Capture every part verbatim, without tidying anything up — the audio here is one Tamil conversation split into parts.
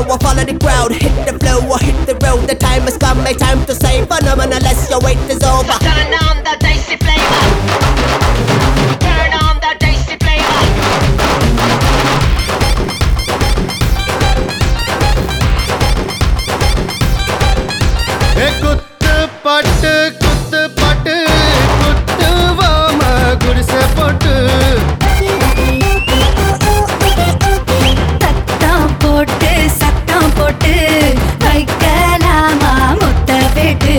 or follow the crowd. Hit the flow or hit the road. The time has come, my time to say phenomenal as your wait is over. Turn on the dicey flavor. Turn on the dicey flavor. Hey, kuttu pattu, kuttu pattu, kuttu vama gudise pottu. சத்தம் போட்டு சத்தம் போட்டு வைக்கலாமா முத்த வெட்டு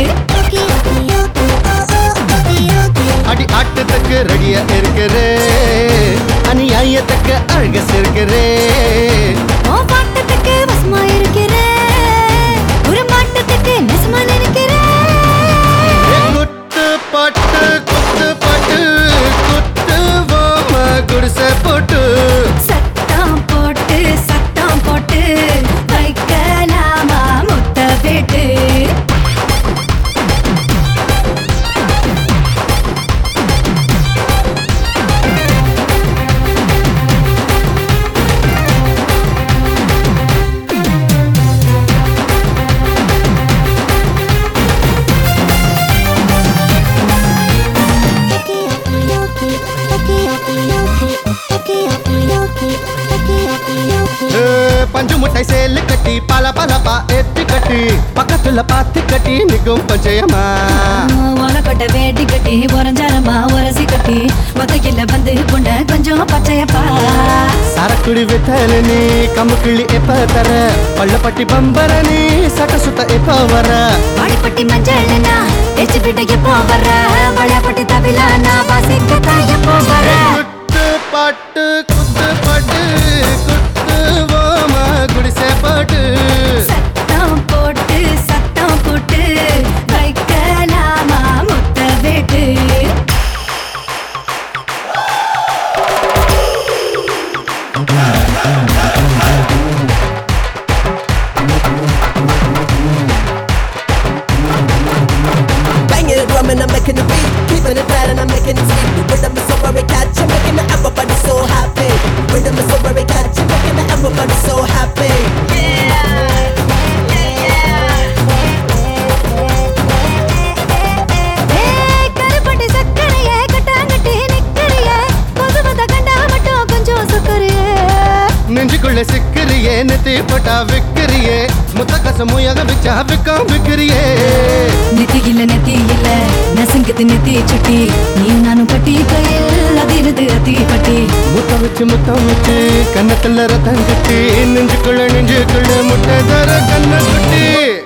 அடி ஆட்டத்துக்கு ரெடியா இருக்கிறே அநியாயத்துக்கு அழக சேர்க்கிறே ஓ பாட்டத்துக்கு வசமா இருக்கிறேன் ஒரு மாட்டத்துக்கு நெசமா நினைக்கிறேன் குத்து பாட்டு குத்து பாட்டு குத்து வாம குடிசை போட்டு சத்தம் போட்டு சத்தம் போட்டு வைக்கலாமா முத்த வெட்டு பஞ்சு முட்டை சேலு கட்டி பல பலப்பா எத்தி கட்டி பக்கத்துல பாத்து கட்டி நிக்கும் பஞ்சயமா உலகொட்ட வேட்டி கட்டி உரஞ்சாரமா உரசி கட்டி ஒத்தைக்கில வந்து புண்ட கொஞ்சம் பச்சையப்பா சரக்குடி வித்தல நீ கம்பு கிள்ளி எப்ப தர பள்ளப்பட்டி பம்பர நீ சட்ட சுத்த எப்ப வர வாடிப்பட்டி மஞ்சள்னா எச்சு பிட்ட எப்போ வர வளையப்பட்டி தவிலானா வாசிக்கத்தான் எப்போ வர குத்து பாட்டு குத்து பாட்டு குத்து வாம குடிசை பாட்டு சத்தம் போட்டு சத்தம் போட்டு வைக்கலாமா முத்த வெட்டு Banging the drum and I'm making the beat. Keeping it flat and I'm making it sweet. Rhythm is so very catchy, making everybody so happy. Rhythm is so very catchy, making everybody so happy. ஏய் கருப்பட்டி சக்கரையே கட்டாங்கட்டி நிக்கறியே பொதுவத கண்டா மட்டும் கொஞ்சம் சுக்கறியே நெஞ்சுக்குள்ள சிக்கிறியே நெத்தி போட்டா விக்கிறியே முத்த கசமுயாக விச்சா விக்கம் விக்கிறியே நெத்தி இல்ல நெத்தி இல்ல நசுங்குது நெத்தி சுட்டி நீ நானும் பட்டி கையில் அதிருது அத்தி பட்டி முத்தம் வச்சு முத்தம் வச்சு கண்ணத்துல ரத்தம் கட்டி நெஞ்சுக்குள்ள நெஞ்சுக்குள்ள முட்டை தர கண்ண குட்டி